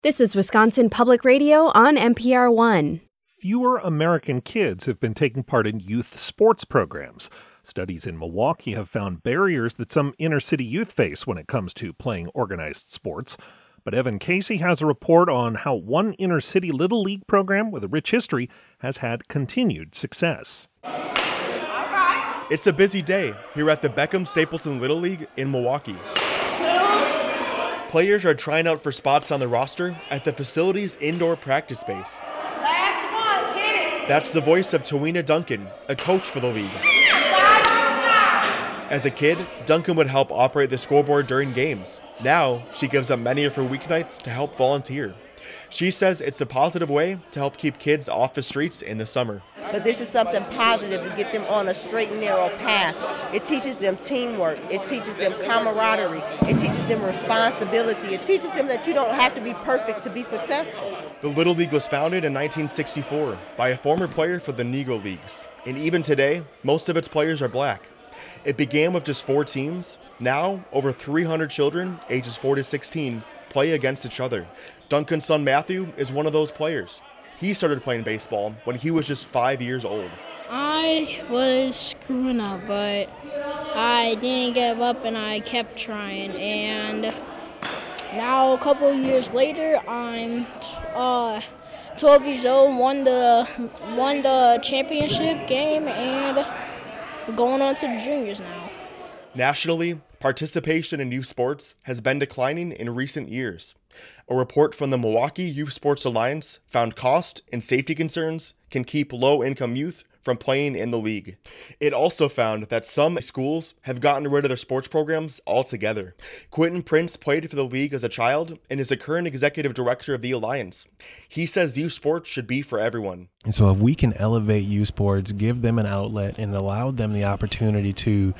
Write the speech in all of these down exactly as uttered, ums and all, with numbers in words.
This is Wisconsin Public Radio on N P R one. Fewer American kids have been taking part in youth sports programs. Studies in Milwaukee have found barriers that some inner-city youth face when it comes to playing organized sports. But Evan Casey has a report on how one inner-city Little League program with a rich history has had continued success. It's a busy day here at the Beckham Stapleton Little League in Milwaukee. Players are trying out for spots on the roster at the facility's indoor practice space. Last one, hit it. That's the voice of Tawina Duncan, a coach for the league. As a kid, Duncan would help operate the scoreboard during games. Now, she gives up many of her weeknights to help volunteer. She says it's a positive way to help keep kids off the streets in the summer. But this is something positive to get them on a straight and narrow path. It teaches them teamwork. It teaches them camaraderie. It teaches them responsibility. It teaches them that you don't have to be perfect to be successful. The Little League was founded in nineteen sixty-four by a former player for the Negro Leagues. And even today, most of its players are black. It began with just four teams. Now, over three hundred children, ages four to sixteen, play against each other. Duncan's son Matthew is one of those players. He started playing baseball when he was just five years old. I was screwing up, but I didn't give up and I kept trying. And now a couple of years later, I'm uh, twelve years old, won the, won the championship game, and we're going on to the juniors now. Nationally, participation in youth sports has been declining in recent years. A report from the Milwaukee Youth Sports Alliance found cost and safety concerns can keep low-income youth from playing in the league. It also found that some schools have gotten rid of their sports programs altogether. Quentin Prince played for the league as a child and is the current executive director of the Alliance. He says youth sports should be for everyone. And so if we can elevate youth sports, give them an outlet, and allow them the opportunity to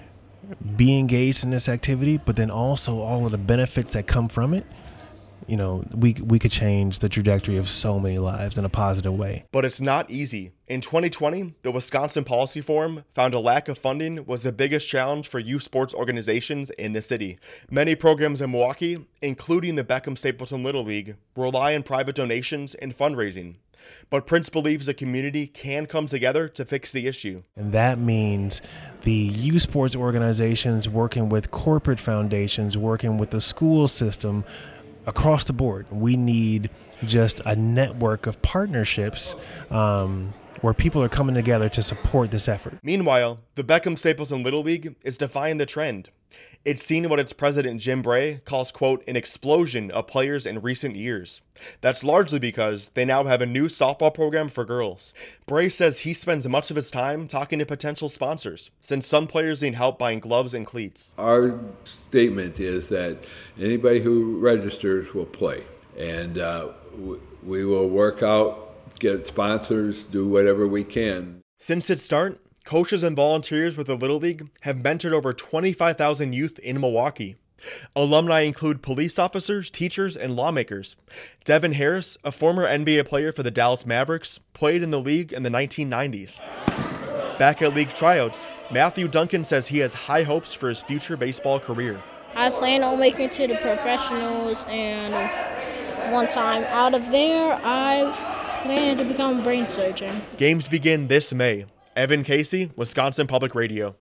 be engaged in this activity, but then also all of the benefits that come from it, you know, we we could change the trajectory of so many lives in a positive way. But it's not easy. In twenty twenty, the Wisconsin Policy Forum found a lack of funding was the biggest challenge for youth sports organizations in the city. Many programs in Milwaukee, including the Beckham Stapleton Little League, rely on private donations and fundraising. But Prince believes the community can come together to fix the issue. And that means the youth sports organizations working with corporate foundations, working with the school system, across the board. We need just a network of partnerships um, where people are coming together to support this effort. Meanwhile, the Beckham Stapleton Little League is defying the trend. It's seen what its president, Jim Bray, calls, quote, an explosion of players in recent years. That's largely because they now have a new softball program for girls. Bray says he spends much of his time talking to potential sponsors, since some players need help buying gloves and cleats. Our statement is that anybody who registers will play, and uh, we will work out, get sponsors, do whatever we can. Since its start, coaches and volunteers with the Little League have mentored over twenty-five thousand youth in Milwaukee. Alumni include police officers, teachers, and lawmakers. Devin Harris, a former N B A player for the Dallas Mavericks, played in the league in the nineteen nineties. Back at league tryouts, Matthew Duncan says he has high hopes for his future baseball career. I plan on making it to the professionals, and once I'm out of there, I plan to become a brain surgeon. Games begin this May. Evan Casey, Wisconsin Public Radio.